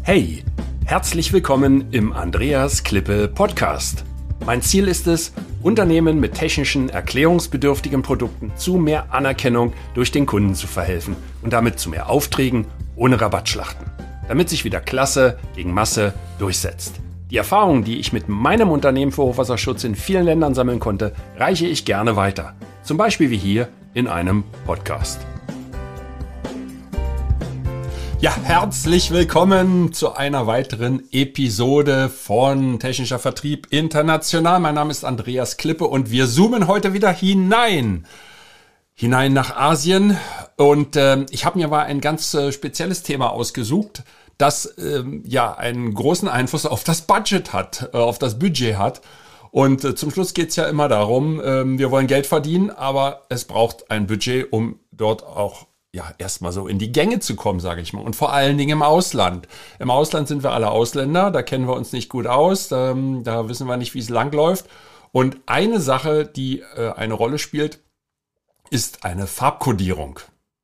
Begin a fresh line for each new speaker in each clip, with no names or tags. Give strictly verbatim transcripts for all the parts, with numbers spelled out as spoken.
Hey, herzlich willkommen im Andreas Klippe Podcast. Mein Ziel ist es, Unternehmen mit technischen, erklärungsbedürftigen Produkten zu mehr Anerkennung durch den Kunden zu verhelfen und damit zu mehr Aufträgen ohne Rabattschlachten, damit sich wieder Klasse gegen Masse durchsetzt. Die Erfahrungen, die ich mit meinem Unternehmen für Hochwasserschutz in vielen Ländern sammeln konnte, reiche ich gerne weiter. Zum Beispiel wie hier in einem Podcast. Ja, herzlich willkommen zu einer weiteren Episode von Technischer Vertrieb International. Mein Name ist Andreas Klippe und wir zoomen heute wieder hinein. Hinein nach Asien. Und äh, ich habe mir mal ein ganz äh, spezielles Thema ausgesucht, das äh, ja einen großen Einfluss auf das Budget hat, äh, auf das Budget hat. Und äh, zum Schluss geht's ja immer darum, äh, wir wollen Geld verdienen, aber es braucht ein Budget, um dort auch ja erstmal so in die Gänge zu kommen, sage ich mal. Und vor allen Dingen im Ausland. Im Ausland sind wir alle Ausländer, da kennen wir uns nicht gut aus, da, da wissen wir nicht, wie es langläuft. Und eine Sache, die äh, eine Rolle spielt, ist eine Farbkodierung.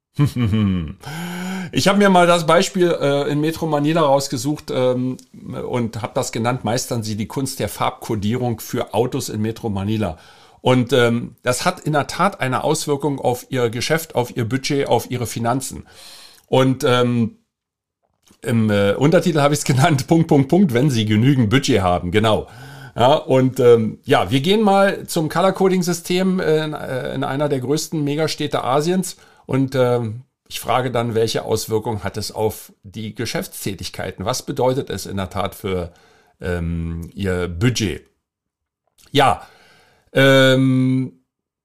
Ich habe mir mal das Beispiel äh, in Metro Manila rausgesucht ähm, und habe das genannt, meistern Sie die Kunst der Farbkodierung für Autos in Metro Manila. Und ähm, das hat in der Tat eine Auswirkung auf Ihr Geschäft, auf Ihr Budget, auf Ihre Finanzen. Und ähm, im äh, Untertitel habe ich es genannt, Punkt, Punkt, Punkt, wenn Sie genügend Budget haben, genau. Ja, und ähm, ja, wir gehen mal zum Color-Coding-System in, äh, in einer der größten Megastädte Asiens und äh, ich frage dann, welche Auswirkungen hat es auf die Geschäftstätigkeiten? Was bedeutet es in der Tat für ähm, Ihr Budget? Ja, ähm,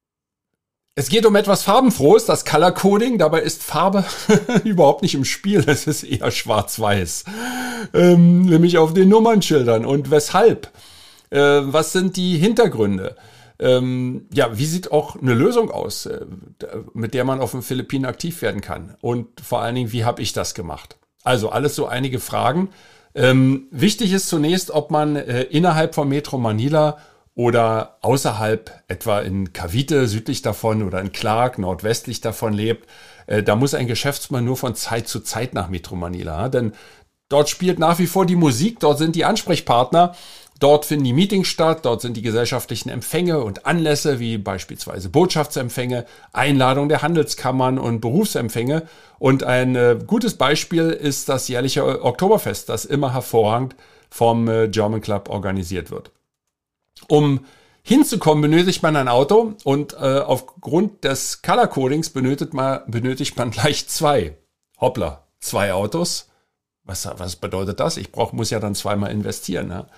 es geht um etwas Farbenfrohes, das Color Coding. Dabei ist Farbe überhaupt nicht im Spiel. Es ist eher schwarz-weiß, ähm, nämlich auf den Nummernschildern. Und weshalb? Äh, was sind die Hintergründe? Ähm, ja, wie sieht auch eine Lösung aus, äh, mit der man auf den Philippinen aktiv werden kann? Und vor allen Dingen, wie habe ich das gemacht? Also alles so einige Fragen. Ähm, wichtig ist zunächst, ob man äh, innerhalb von Metro Manila oder außerhalb, etwa in Cavite, südlich davon, oder in Clark, nordwestlich davon lebt. Äh, da muss ein Geschäftsmann nur von Zeit zu Zeit nach Metro Manila, ja? Denn dort spielt nach wie vor die Musik, dort sind die Ansprechpartner, dort finden die Meetings statt, dort sind die gesellschaftlichen Empfänge und Anlässe, wie beispielsweise Botschaftsempfänge, Einladung der Handelskammern und Berufsempfänge. Und ein äh, gutes Beispiel ist das jährliche Oktoberfest, das immer hervorragend vom äh, German Club organisiert wird. Um hinzukommen, benötigt man ein Auto und äh, aufgrund des Color Codings benötigt man, benötigt man gleich zwei. Hoppla, zwei Autos? Was, was bedeutet das? Ich brauch, muss ja dann zweimal investieren. Ne?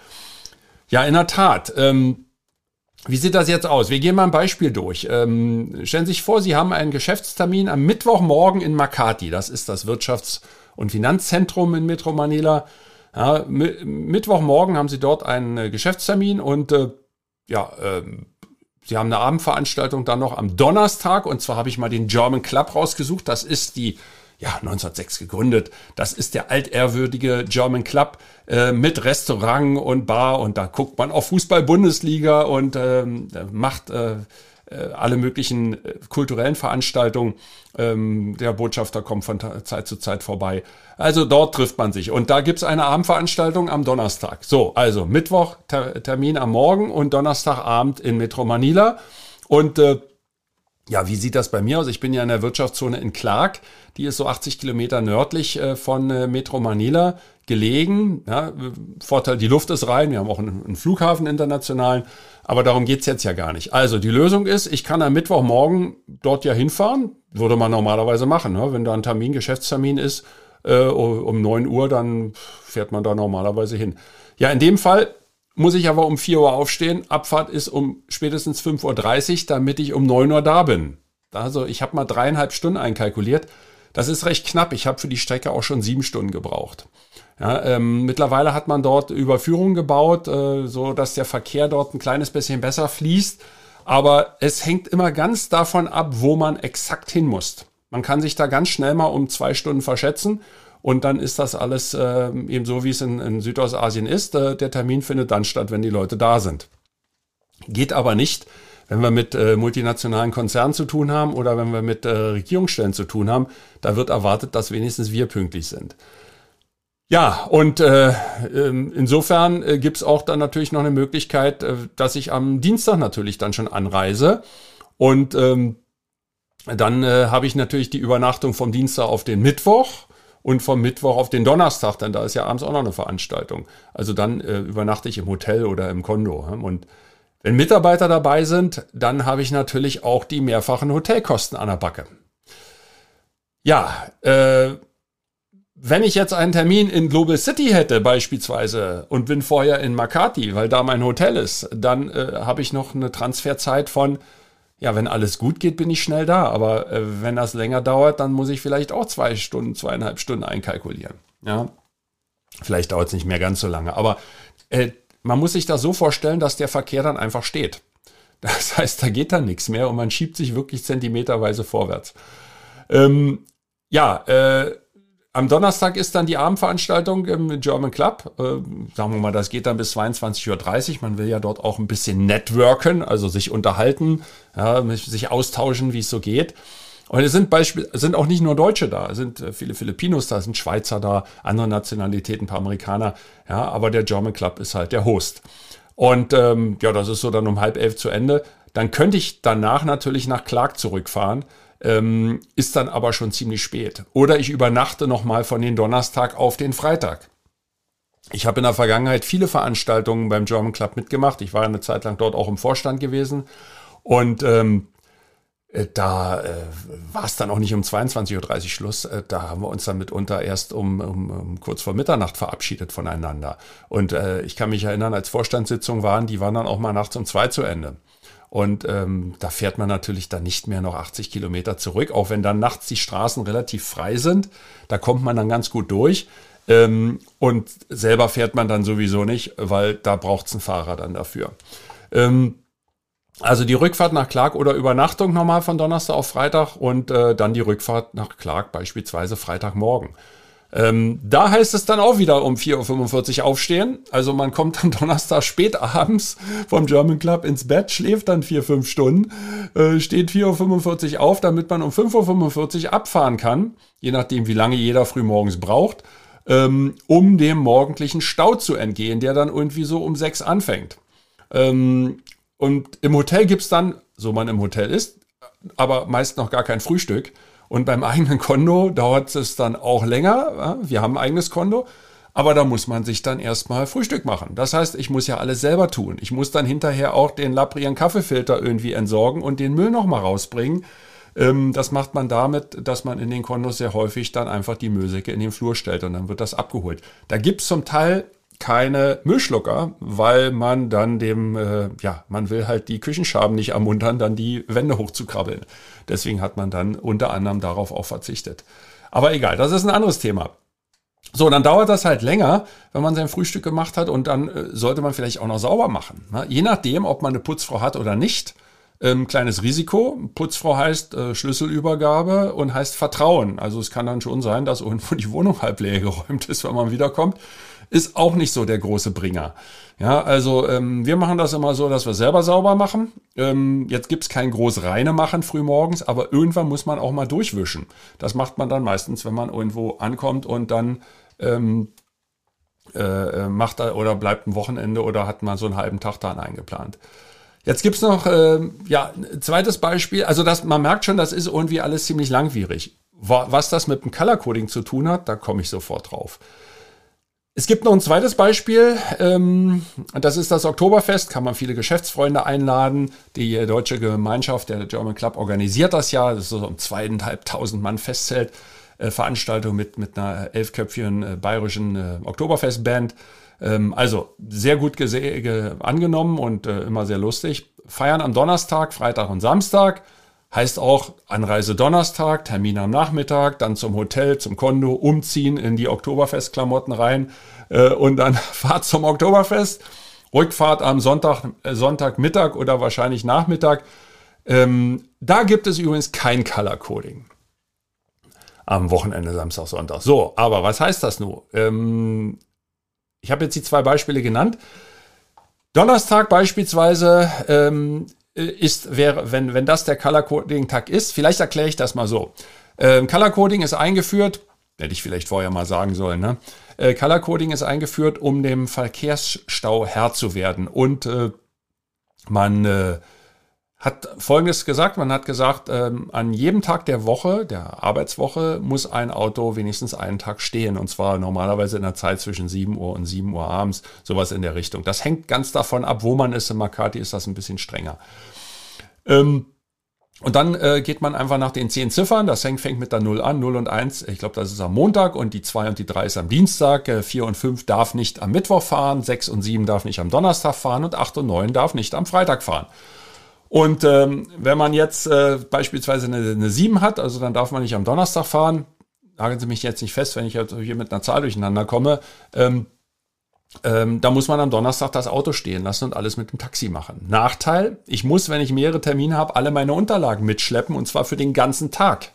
Ja, in der Tat. Ähm, wie sieht das jetzt aus? Wir gehen mal ein Beispiel durch. Ähm, stellen Sie sich vor, Sie haben einen Geschäftstermin am Mittwochmorgen in Makati. Das ist das Wirtschafts- und Finanzzentrum in Metro Manila. Ja, Mittwochmorgen haben Sie dort einen äh, Geschäftstermin und äh, ja, ähm, Sie haben eine Abendveranstaltung dann noch am Donnerstag und zwar habe ich mal den German Club rausgesucht. Das ist die, ja, neunzehnhundertsechs gegründet. Das ist der altehrwürdige German Club äh, mit Restaurant und Bar und da guckt man auf Fußball-Bundesliga und ähm, macht äh, alle möglichen kulturellen Veranstaltungen. Ähm, der Botschafter kommt von Zeit zu Zeit vorbei. Also dort trifft man sich. Und da gibt's eine Abendveranstaltung am Donnerstag. So, also Mittwoch ter- Termin am Morgen und Donnerstagabend in Metro Manila. Und äh, ja, wie sieht das bei mir aus? Ich bin ja in der Wirtschaftszone in Clark. Die ist so achtzig Kilometer nördlich äh, von äh, Metro Manila gelegen. Ja, Vorteil, die Luft ist rein. Wir haben auch einen, einen Flughafen internationalen. Aber darum geht's jetzt ja gar nicht. Also die Lösung ist, ich kann am Mittwochmorgen dort ja hinfahren. Würde man normalerweise machen. Ne? Wenn da ein Termin, Geschäftstermin ist, äh, um neun Uhr, dann fährt man da normalerweise hin. Ja, in dem Fall muss ich aber um vier Uhr aufstehen. Abfahrt ist um spätestens fünf Uhr dreißig, damit ich um neun Uhr da bin. Also ich habe mal dreieinhalb Stunden einkalkuliert. Das ist recht knapp. Ich habe für die Strecke auch schon sieben Stunden gebraucht. Ja, ähm, mittlerweile hat man dort Überführungen gebaut, äh, so dass der Verkehr dort ein kleines bisschen besser fließt. Aber es hängt immer ganz davon ab, wo man exakt hin muss. Man kann sich da ganz schnell mal um zwei Stunden verschätzen und dann ist das alles äh, eben so, wie es in, in Südostasien ist. Äh, der Termin findet dann statt, wenn die Leute da sind. Geht aber nicht, wenn wir mit äh, multinationalen Konzernen zu tun haben oder wenn wir mit äh, Regierungsstellen zu tun haben. Da wird erwartet, dass wenigstens wir pünktlich sind. Ja, und äh, insofern äh, gibt's auch dann natürlich noch eine Möglichkeit, äh, dass ich am Dienstag natürlich dann schon anreise. Und ähm, dann äh, habe ich natürlich die Übernachtung vom Dienstag auf den Mittwoch und vom Mittwoch auf den Donnerstag, denn da ist ja abends auch noch eine Veranstaltung. Also dann äh, übernachte ich im Hotel oder im Kondo. Und wenn Mitarbeiter dabei sind, dann habe ich natürlich auch die mehrfachen Hotelkosten an der Backe. Ja, äh, wenn ich jetzt einen Termin in Global City hätte beispielsweise und bin vorher in Makati, weil da mein Hotel ist, dann äh, habe ich noch eine Transferzeit von, ja, wenn alles gut geht, bin ich schnell da. Aber äh, wenn das länger dauert, dann muss ich vielleicht auch zwei Stunden, zweieinhalb Stunden einkalkulieren. Ja, vielleicht dauert es nicht mehr ganz so lange. Aber äh, man muss sich das so vorstellen, dass der Verkehr dann einfach steht. Das heißt, da geht dann nichts mehr und man schiebt sich wirklich zentimeterweise vorwärts. Ähm, ja, äh, am Donnerstag ist dann die Abendveranstaltung im German Club. Äh, sagen wir mal, das geht dann bis zweiundzwanzig Uhr dreißig. Man will ja dort auch ein bisschen networken, also sich unterhalten, ja, sich austauschen, wie es so geht. Und es sind Beispiel, es sind auch nicht nur Deutsche da, es sind viele Filipinos da, es sind Schweizer da, andere Nationalitäten, ein paar Amerikaner. Ja, aber der German Club ist halt der Host. Und ähm, ja, das ist so dann um halb elf zu Ende. Dann könnte ich danach natürlich nach Clark zurückfahren. Ähm, ist dann aber schon ziemlich spät. Oder ich übernachte nochmal von den Donnerstag auf den Freitag. Ich habe in der Vergangenheit viele Veranstaltungen beim German Club mitgemacht. Ich war eine Zeit lang dort auch im Vorstand gewesen. Und ähm, äh, da äh, war es dann auch nicht um zweiundzwanzig Uhr dreißig Schluss. Äh, da haben wir uns dann mitunter erst um, um, um kurz vor Mitternacht verabschiedet voneinander. Und äh, ich kann mich erinnern, als Vorstandssitzungen waren, die waren dann auch mal nachts um zwei zu Ende. Und ähm, da fährt man natürlich dann nicht mehr noch achtzig Kilometer zurück, auch wenn dann nachts die Straßen relativ frei sind. Da kommt man dann ganz gut durch. Ähm, und selber fährt man dann sowieso nicht, weil da braucht es einen Fahrer dann dafür. Ähm, also die Rückfahrt nach Clark oder Übernachtung nochmal von Donnerstag auf Freitag und äh, dann die Rückfahrt nach Clark beispielsweise Freitagmorgen. Ähm, da heißt es dann auch wieder um vier Uhr fünfundvierzig aufstehen. Also man kommt dann Donnerstag spät abends vom German Club ins Bett, schläft dann vier, fünf Stunden, äh, steht vier Uhr fünfundvierzig auf, damit man um fünf Uhr fünfundvierzig abfahren kann, je nachdem wie lange jeder frühmorgens braucht, ähm, um dem morgendlichen Stau zu entgehen, der dann irgendwie so um sechs anfängt. Ähm, und im Hotel gibt's dann, so man im Hotel ist, aber meist noch gar kein Frühstück. Und beim eigenen Konto dauert es dann auch länger. Wir haben ein eigenes Konto, aber da muss man sich dann erstmal Frühstück machen. Das heißt, ich muss ja alles selber tun. Ich muss dann hinterher auch den lapprigen Kaffeefilter irgendwie entsorgen und den Müll nochmal rausbringen. Das macht man damit, dass man in den Kontos sehr häufig dann einfach die Müllsäcke in den Flur stellt und dann wird das abgeholt. Da gibt's zum Teil keine Müllschlucker, weil man dann dem, äh, ja, man will halt die Küchenschaben nicht ermuntern, dann die Wände hochzukrabbeln. Deswegen hat man dann unter anderem darauf auch verzichtet. Aber egal, das ist ein anderes Thema. So, dann dauert das halt länger, wenn man sein Frühstück gemacht hat und dann äh, sollte man vielleicht auch noch sauber machen. Ne? Je nachdem, ob man eine Putzfrau hat oder nicht. Ähm, kleines Risiko. Putzfrau heißt äh, Schlüsselübergabe und heißt Vertrauen. Also es kann dann schon sein, dass irgendwo die Wohnung halb leer geräumt ist, wenn man wiederkommt. Ist auch nicht so der große Bringer. Ja, also ähm, wir machen das immer so, dass wir selber sauber machen. Ähm, jetzt gibt's kein groß reine machen frühmorgens, aber irgendwann muss man auch mal durchwischen. Das macht man dann meistens, wenn man irgendwo ankommt und dann ähm, äh, macht er oder bleibt ein Wochenende oder hat man so einen halben Tag dann eingeplant. Jetzt gibt's noch äh, ja ein zweites Beispiel. Also das, man merkt schon, das ist irgendwie alles ziemlich langwierig. Was das mit dem Color Coding zu tun hat, da komme ich sofort drauf. Es gibt noch ein zweites Beispiel, ähm, das ist das Oktoberfest, kann man viele Geschäftsfreunde einladen. Die deutsche Gemeinschaft, der German Club, organisiert das ja. Das ist so ein zweieinhalbtausend Mann Festzelt, äh, Veranstaltung mit, mit einer elfköpfigen äh, bayerischen äh, Oktoberfestband. Ähm, also sehr gut gese- ge- angenommen und äh, immer sehr lustig. Feiern am Donnerstag, Freitag und Samstag. Heißt auch Anreise Donnerstag, Termin am Nachmittag, dann zum Hotel, zum Kondo, umziehen in die Oktoberfestklamotten rein äh, und dann Fahrt zum Oktoberfest. Rückfahrt am Sonntag, äh, Sonntagmittag oder wahrscheinlich Nachmittag. Ähm, da gibt es übrigens kein Color Coding. Am Wochenende, Samstag, Sonntag. So, aber was heißt das nun? Ähm, ich habe jetzt die zwei Beispiele genannt. Donnerstag beispielsweise ähm, ist, wäre, wenn, wenn das der Color Coding Tag ist, vielleicht erkläre ich das mal so. Ähm, Color Coding ist eingeführt Hätte ich vielleicht vorher mal sagen sollen. Ne? Äh, Color Coding ist eingeführt, um dem Verkehrsstau Herr zu werden. Und äh, man äh, hat Folgendes gesagt. Man hat gesagt, ähm, an jedem Tag der Woche, der Arbeitswoche, muss ein Auto wenigstens einen Tag stehen. Und zwar normalerweise in der Zeit zwischen sieben Uhr und sieben Uhr abends. Sowas in der Richtung. Das hängt ganz davon ab, wo man ist. In Makati ist das ein bisschen strenger. Ähm, Und dann äh, geht man einfach nach den zehn Ziffern. Das fängt, fängt mit der null an, null und eins. Ich glaube, das ist am Montag und die zwei und die drei ist am Dienstag. Äh, vier und fünf darf nicht am Mittwoch fahren. sechs und sieben darf nicht am Donnerstag fahren. Und acht und neun darf nicht am Freitag fahren. Und ähm, wenn man jetzt äh, beispielsweise eine, eine sieben hat, also dann darf man nicht am Donnerstag fahren. Nageln Sie mich jetzt nicht fest, wenn ich jetzt hier mit einer Zahl durcheinander komme. Ähm, Ähm, da muss man am Donnerstag das Auto stehen lassen und alles mit dem Taxi machen. Nachteil, ich muss, wenn ich mehrere Termine habe, alle meine Unterlagen mitschleppen und zwar für den ganzen Tag.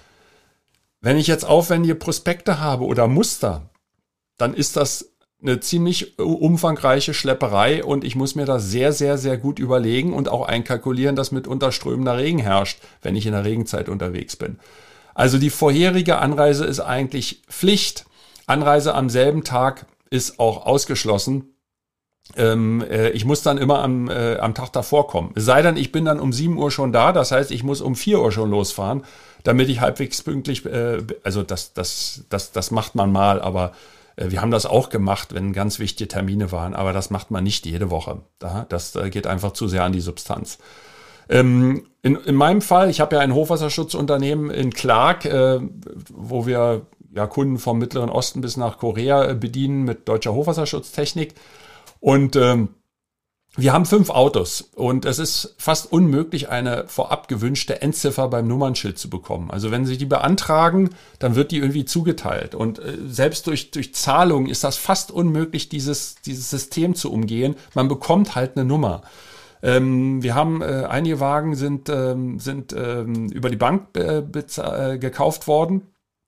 Wenn ich jetzt aufwendige Prospekte habe oder Muster, dann ist das eine ziemlich umfangreiche Schlepperei und ich muss mir das sehr, sehr, sehr gut überlegen und auch einkalkulieren, dass mitunter strömender Regen herrscht, wenn ich in der Regenzeit unterwegs bin. Also die vorherige Anreise ist eigentlich Pflicht. Anreise am selben Tag ist auch ausgeschlossen. Ähm, äh, ich muss dann immer am, äh, am Tag davor kommen. Es sei denn, ich bin dann um sieben Uhr schon da, das heißt, ich muss um vier Uhr schon losfahren, damit ich halbwegs pünktlich, äh, also das, das, das, das macht man mal, aber äh, wir haben das auch gemacht, wenn ganz wichtige Termine waren, aber das macht man nicht jede Woche. Das äh, geht einfach zu sehr an die Substanz. Ähm, in, in meinem Fall, ich habe ja ein Hochwasserschutzunternehmen in Clark, äh, wo wir ja, Kunden vom Mittleren Osten bis nach Korea bedienen mit deutscher Hochwasserschutztechnik. Und ähm, wir haben fünf Autos und es ist fast unmöglich, eine vorab gewünschte Endziffer beim Nummernschild zu bekommen. Also wenn Sie die beantragen, dann wird die irgendwie zugeteilt. Und äh, selbst durch, durch Zahlungen ist das fast unmöglich, dieses, dieses System zu umgehen. Man bekommt halt eine Nummer. Ähm, wir haben, äh, einige Wagen sind, ähm, sind ähm, über die Bank äh, äh, gekauft worden.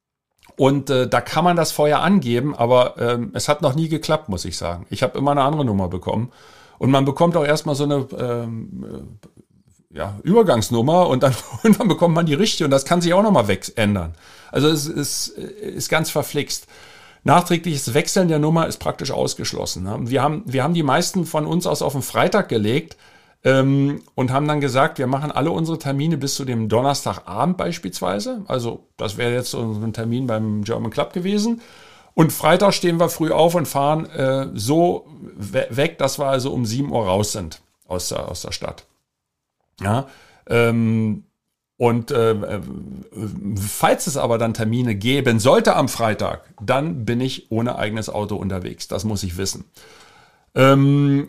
Und äh, da kann man das vorher angeben, aber ähm, es hat noch nie geklappt, muss ich sagen. Ich habe immer eine andere Nummer bekommen. Und man bekommt auch erstmal so eine ähm, äh, ja, Übergangsnummer und dann, und dann bekommt man die richtige und das kann sich auch nochmal weg ändern. Also es ist, ist ganz verflixt. Nachträgliches Wechseln der Nummer ist praktisch ausgeschlossen. Ne? Wir haben, wir haben die meisten von uns aus auf den Freitag gelegt, Ähm, und haben dann gesagt, wir machen alle unsere Termine bis zu dem Donnerstagabend beispielsweise. Also das wäre jetzt so ein Termin beim German Club gewesen. Und Freitag stehen wir früh auf und fahren äh, so we- weg, dass wir also um sieben Uhr raus sind aus der, aus der Stadt. Ja, ähm, und äh, falls es aber dann Termine geben sollte am Freitag, dann bin ich ohne eigenes Auto unterwegs. Das muss ich wissen. Ähm,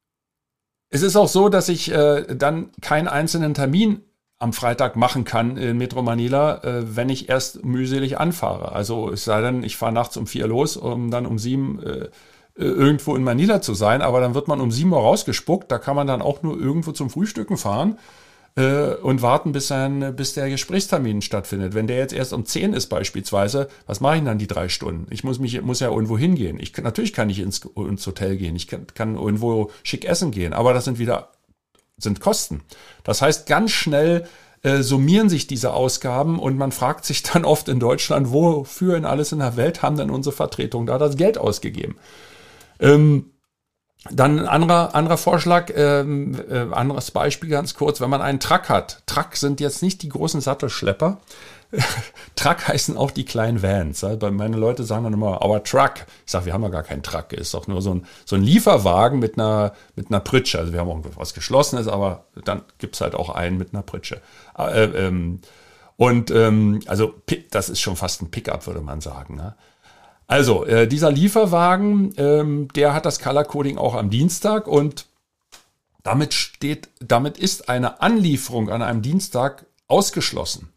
Es ist auch so, dass ich äh, dann keinen einzelnen Termin am Freitag machen kann in Metro Manila, äh, wenn ich erst mühselig anfahre. Also es sei denn, ich fahre nachts um vier los, um dann um sieben äh, irgendwo in Manila zu sein. Aber dann wird man um sieben Uhr rausgespuckt. Da kann man dann auch nur irgendwo zum Frühstücken fahren äh, und warten, bis, ein, bis der Gesprächstermin stattfindet. Wenn der jetzt erst um zehn ist beispielsweise, was mache ich dann die drei Stunden? Ich muss mich muss ja irgendwo hingehen. Ich, natürlich kann ich ins, ins Hotel gehen, ich kann, kann irgendwo schick essen gehen, aber das sind wieder sind Kosten. Das heißt, ganz schnell äh, summieren sich diese Ausgaben und man fragt sich dann oft in Deutschland, wofür in alles in der Welt haben denn unsere Vertretungen da das Geld ausgegeben? Ähm, Dann ein anderer, anderer Vorschlag, ähm, äh, anderes Beispiel ganz kurz, wenn man einen Truck hat. Truck sind jetzt nicht die großen Sattelschlepper. Truck heißen auch die kleinen Vans. Ja? Meine Leute sagen dann immer, our Truck. Ich sage, wir haben ja gar keinen Truck. Ist doch nur so ein, so ein Lieferwagen mit einer, mit einer Pritsche. Also wir haben auch was Geschlossenes, aber dann gibt's halt auch einen mit einer Pritsche. Äh, ähm, und ähm, also das ist schon fast ein Pickup, würde man sagen, ne? Also, äh, dieser Lieferwagen, ähm, der hat das Color Coding auch am Dienstag und damit steht, damit ist eine Anlieferung an einem Dienstag ausgeschlossen.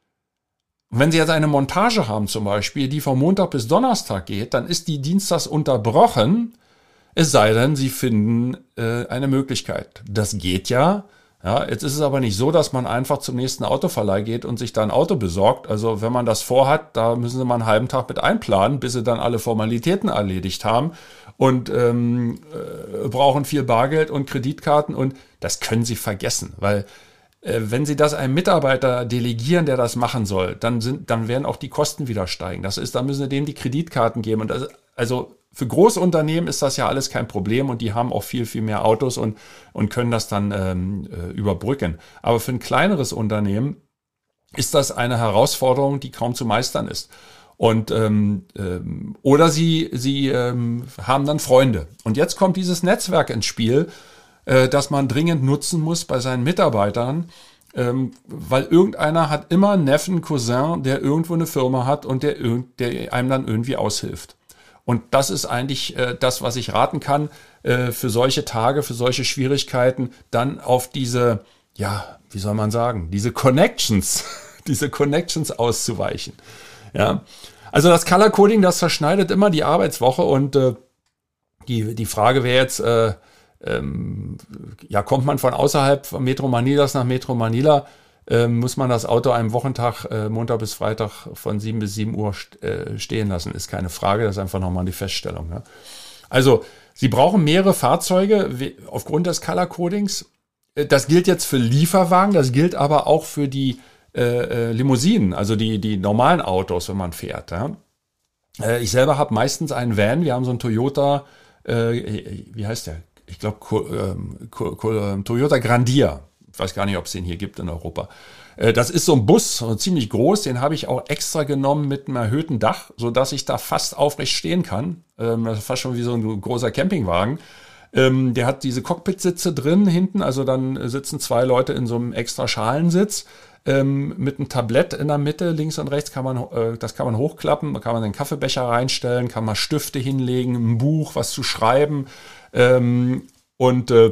Und wenn Sie jetzt eine Montage haben zum Beispiel, die von Montag bis Donnerstag geht, dann ist die dienstags unterbrochen, es sei denn, Sie finden äh, eine Möglichkeit. Das geht ja. Ja, jetzt ist es aber nicht so, dass man einfach zum nächsten Autoverleih geht und sich da ein Auto besorgt. Also wenn man das vorhat, da müssen Sie mal einen halben Tag mit einplanen, bis Sie dann alle Formalitäten erledigt haben und ähm, äh, brauchen viel Bargeld und Kreditkarten und das können Sie vergessen, weil äh, wenn Sie das einem Mitarbeiter delegieren, der das machen soll, dann sind, dann werden auch die Kosten wieder steigen. Das ist, dann müssen Sie dem die Kreditkarten geben. Und das, also für Großunternehmen ist das ja alles kein Problem und die haben auch viel, viel mehr Autos und, und können das dann ähm, äh, überbrücken. Aber für ein kleineres Unternehmen ist das eine Herausforderung, die kaum zu meistern ist. Und ähm, ähm, oder sie sie ähm, haben dann Freunde. Und jetzt kommt dieses Netzwerk ins Spiel, äh, das man dringend nutzen muss bei seinen Mitarbeitern, ähm, weil irgendeiner hat immer einen Neffen, Cousin, der irgendwo eine Firma hat und der, der einem dann irgendwie aushilft. Und das ist eigentlich äh, das, was ich raten kann, äh, für solche Tage, für solche Schwierigkeiten, dann auf diese, ja, wie soll man sagen, diese Connections, diese Connections auszuweichen. Ja, also das Color Coding, das verschneidet immer die Arbeitswoche und äh, die die Frage wäre jetzt, äh, ähm, ja, kommt man von außerhalb von Metro Manilas nach Metro Manila, äh, muss man das Auto einem Wochentag, äh, Montag bis Freitag von sieben bis sieben Uhr st- äh, stehen lassen, ist keine Frage, das ist einfach nochmal die Feststellung. Ne? Also, Sie brauchen mehrere Fahrzeuge wie, aufgrund des Color Codings. Das gilt jetzt für Lieferwagen, das gilt aber auch für die Äh, Limousinen, also die die normalen Autos, wenn man fährt. Ja. Äh, ich selber habe meistens einen Van. Wir haben so einen Toyota, äh, wie heißt der? Ich glaube ähm, ähm, Toyota Grandia. Ich weiß gar nicht, ob es den hier gibt in Europa. Äh, das ist so ein Bus, so ziemlich groß. Den habe ich auch extra genommen mit einem erhöhten Dach, so dass ich da fast aufrecht stehen kann. Ähm, das ist fast schon wie so ein großer Campingwagen. Ähm, der hat diese Cockpitsitze drin hinten, also dann sitzen zwei Leute in so einem extra Schalensitz. Ähm, mit einem Tablett in der Mitte, links und rechts kann man, äh, das kann man hochklappen, da kann man den Kaffeebecher reinstellen, kann man Stifte hinlegen, ein Buch, was zu schreiben ähm, und äh,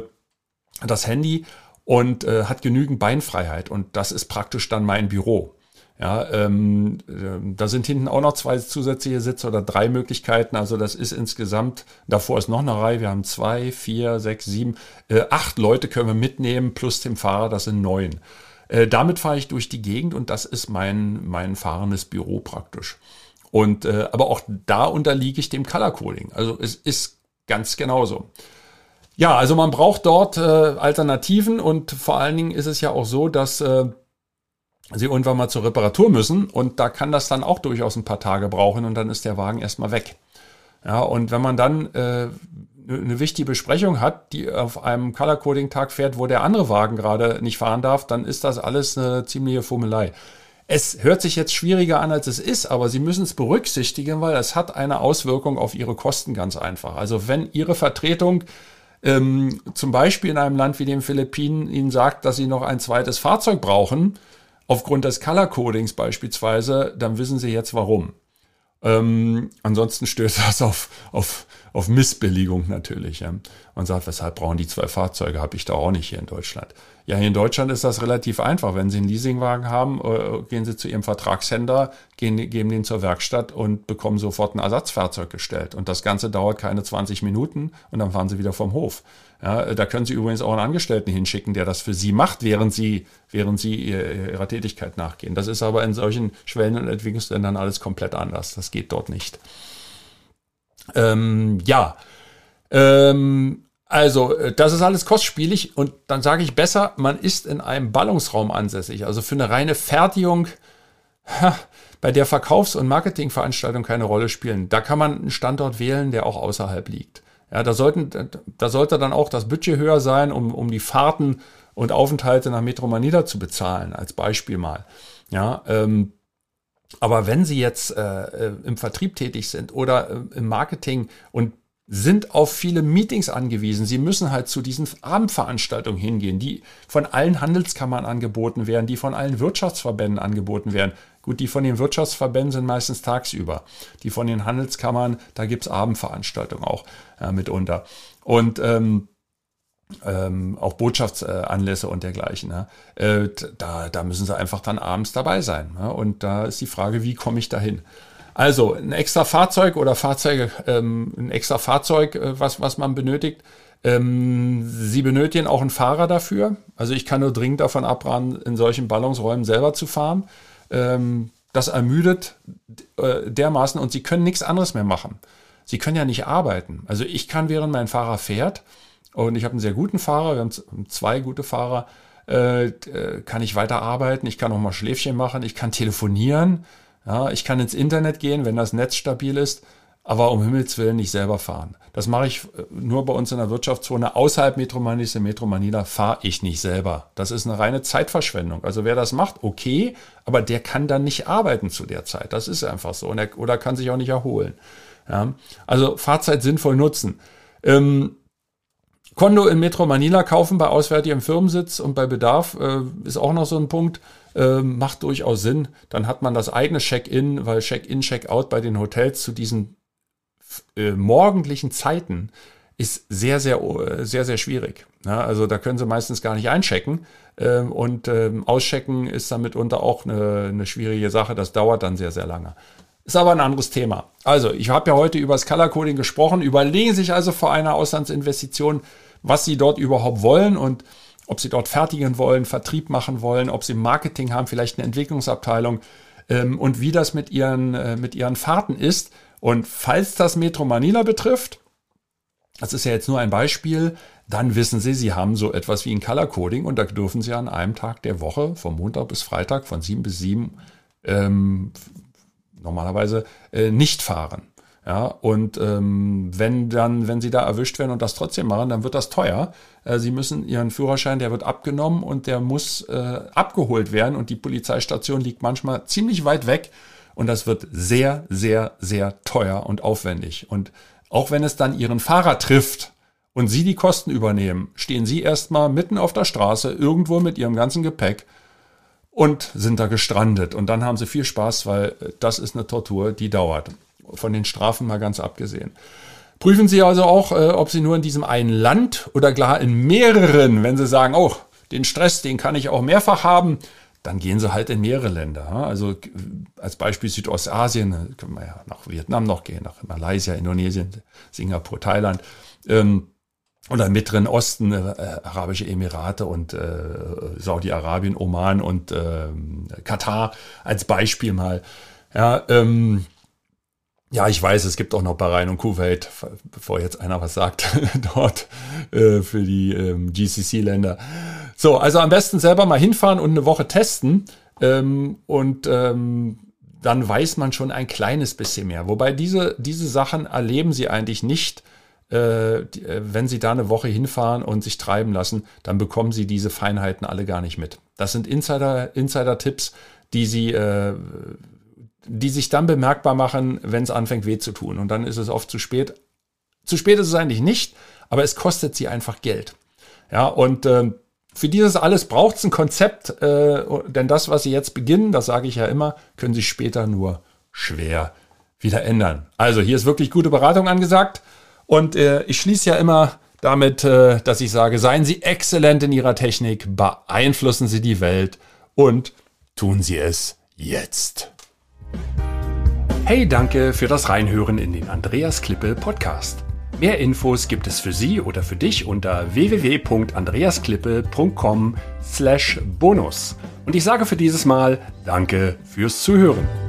das Handy und äh, hat genügend Beinfreiheit und das ist praktisch dann mein Büro. Ja, ähm, äh, da sind hinten auch noch zwei zusätzliche Sitze oder drei Möglichkeiten, also das ist insgesamt, davor ist noch eine Reihe, wir haben zwei, vier, sechs, sieben, äh, acht Leute können wir mitnehmen plus dem Fahrer, das sind neun. Äh, damit fahre ich durch die Gegend und das ist mein mein fahrendes Büro praktisch. Und äh, aber auch da unterliege ich dem Color Coding. Also es ist ganz genauso. Ja, also man braucht dort äh, Alternativen und vor allen Dingen ist es ja auch so, dass äh, Sie irgendwann mal zur Reparatur müssen und da kann das dann auch durchaus ein paar Tage brauchen und dann ist der Wagen erstmal weg. Ja, und wenn man dann äh, eine wichtige Besprechung hat, die auf einem Color-Coding-Tag fährt, wo der andere Wagen gerade nicht fahren darf, dann ist das alles eine ziemliche Fummelei. Es hört sich jetzt schwieriger an, als es ist, aber Sie müssen es berücksichtigen, weil es hat eine Auswirkung auf Ihre Kosten ganz einfach. Also wenn Ihre Vertretung ähm, zum Beispiel in einem Land wie den Philippinen Ihnen sagt, dass Sie noch ein zweites Fahrzeug brauchen, aufgrund des Color-Codings beispielsweise, dann wissen Sie jetzt warum. Ähm, ansonsten stößt das auf, auf, auf Missbilligung natürlich. Ja. Man sagt, weshalb brauchen die zwei Fahrzeuge? Habe ich da auch nicht hier in Deutschland. Ja, hier in Deutschland ist das relativ einfach. Wenn Sie einen Leasingwagen haben, äh, gehen Sie zu Ihrem Vertragshändler, gehen, geben den zur Werkstatt und bekommen sofort ein Ersatzfahrzeug gestellt. Und das Ganze dauert keine zwanzig Minuten und dann fahren Sie wieder vom Hof. Ja, da können Sie übrigens auch einen Angestellten hinschicken, der das für Sie macht, während Sie, während Sie Ihrer Tätigkeit nachgehen. Das ist aber in solchen Schwellen- und Entwicklungsländern alles komplett anders. Das geht dort nicht. Ähm, ja, ähm, also das ist alles kostspielig und dann sage ich besser, man ist in einem Ballungsraum ansässig. Also für eine reine Fertigung, ha, bei der Verkaufs- und Marketingveranstaltungen keine Rolle spielen. Da kann man einen Standort wählen, der auch außerhalb liegt. Ja, da sollten, da sollte dann auch das Budget höher sein, um, um die Fahrten und Aufenthalte nach Metro Manila zu bezahlen, als Beispiel mal. Ja, ähm, aber wenn Sie jetzt äh, im Vertrieb tätig sind oder äh, im Marketing und sind auf viele Meetings angewiesen. Sie müssen halt zu diesen Abendveranstaltungen hingehen, die von allen Handelskammern angeboten werden, die von allen Wirtschaftsverbänden angeboten werden. Gut, die von den Wirtschaftsverbänden sind meistens tagsüber. Die von den Handelskammern, da gibt's Abendveranstaltungen auch äh, mitunter. Und ähm, ähm, auch Botschaftsanlässe und dergleichen. Ja. Äh, da, da müssen Sie einfach dann abends dabei sein. Ja. Und da ist die Frage, wie komme ich dahin? Also ein extra Fahrzeug oder Fahrzeuge, ähm, ein extra Fahrzeug, äh, was, was man benötigt. Ähm, Sie benötigen auch einen Fahrer dafür. Also ich kann nur dringend davon abraten, in solchen Ballungsräumen selber zu fahren. Ähm, das ermüdet äh, dermaßen und Sie können nichts anderes mehr machen. Sie können ja nicht arbeiten. Also ich kann, während mein Fahrer fährt, und ich habe einen sehr guten Fahrer, wir haben zwei gute Fahrer, äh, kann ich weiter arbeiten, ich kann auch mal Schläfchen machen, ich kann telefonieren, ja, ich kann ins Internet gehen, wenn das Netz stabil ist, aber um Himmels Willen nicht selber fahren. Das mache ich nur bei uns in der Wirtschaftszone. Außerhalb Metro Manilas, in Metro Manila fahre ich nicht selber. Das ist eine reine Zeitverschwendung. Also wer das macht, okay, aber der kann dann nicht arbeiten zu der Zeit. Das ist einfach so. Und er, oder kann sich auch nicht erholen. Ja, also Fahrzeit sinnvoll nutzen. Ähm, Kondo in Metro Manila kaufen bei auswärtigem Firmensitz und bei Bedarf äh, ist auch noch so ein Punkt. Äh, macht durchaus Sinn. Dann hat man das eigene Check-in, weil Check-in, Check-out bei den Hotels zu diesen Äh, morgendlichen Zeiten ist sehr, sehr, sehr, sehr schwierig. Ja, also da können sie meistens gar nicht einchecken ähm, und ähm, auschecken ist dann mitunter auch eine, eine schwierige Sache. Das dauert dann sehr, sehr lange. Ist aber ein anderes Thema. Also ich habe ja heute über das Color Coding gesprochen. Überlegen Sie sich also vor einer Auslandsinvestition, was Sie dort überhaupt wollen und ob Sie dort fertigen wollen, Vertrieb machen wollen, ob Sie Marketing haben, vielleicht eine Entwicklungsabteilung ähm, und wie das mit Ihren, äh, mit Ihren Fahrten ist. Und falls das Metro Manila betrifft, das ist ja jetzt nur ein Beispiel, dann wissen Sie, Sie haben so etwas wie ein Color Coding und da dürfen Sie an einem Tag der Woche, vom Montag bis Freitag, von sieben bis sieben, ähm, normalerweise äh, nicht fahren. Ja, und ähm, wenn dann, wenn Sie da erwischt werden und das trotzdem machen, dann wird das teuer. Äh, Sie müssen Ihren Führerschein, der wird abgenommen und der muss äh, abgeholt werden und die Polizeistation liegt manchmal ziemlich weit weg. Und das wird sehr, sehr, sehr teuer und aufwendig. Und auch wenn es dann Ihren Fahrer trifft und Sie die Kosten übernehmen, stehen Sie erstmal mitten auf der Straße, irgendwo mit Ihrem ganzen Gepäck und sind da gestrandet. Und dann haben Sie viel Spaß, weil das ist eine Tortur, die dauert. Von den Strafen mal ganz abgesehen. Prüfen Sie also auch, ob Sie nur in diesem einen Land oder gar in mehreren, wenn Sie sagen, oh, den Stress, den kann ich auch mehrfach haben, dann gehen sie halt in mehrere Länder. Also als Beispiel Südostasien, können wir ja nach Vietnam noch gehen, nach Malaysia, Indonesien, Singapur, Thailand. Ähm, oder im Mittleren Osten, äh, Arabische Emirate und äh, Saudi-Arabien, Oman und äh, Katar als Beispiel mal. Ja, ähm, ja, ich weiß, es gibt auch noch Bahrain und Kuwait, bevor jetzt einer was sagt, dort äh, für die ähm, G C C-Länder. So, also am besten selber mal hinfahren und eine Woche testen ähm, und ähm, dann weiß man schon ein kleines bisschen mehr. Wobei diese, diese Sachen erleben Sie eigentlich nicht, äh, die, wenn Sie da eine Woche hinfahren und sich treiben lassen, dann bekommen Sie diese Feinheiten alle gar nicht mit. Das sind Insider, Insider-Tipps, die Sie... Äh, die sich dann bemerkbar machen, wenn es anfängt weh zu tun. Und dann ist es oft zu spät. Zu spät ist es eigentlich nicht, aber es kostet sie einfach Geld. Ja, und äh, für dieses alles braucht es ein Konzept, äh, denn das, was Sie jetzt beginnen, das sage ich ja immer, können Sie später nur schwer wieder ändern. Also hier ist wirklich gute Beratung angesagt. Und äh, ich schließe ja immer damit, äh, dass ich sage, seien Sie exzellent in Ihrer Technik, beeinflussen Sie die Welt und tun Sie es jetzt. Hey, danke für das Reinhören in den Andreas Klippe Podcast. Mehr Infos gibt es für Sie oder für dich unter w w w punkt andreasklippe punkt com slash bonus. Und ich sage für dieses Mal Danke fürs Zuhören.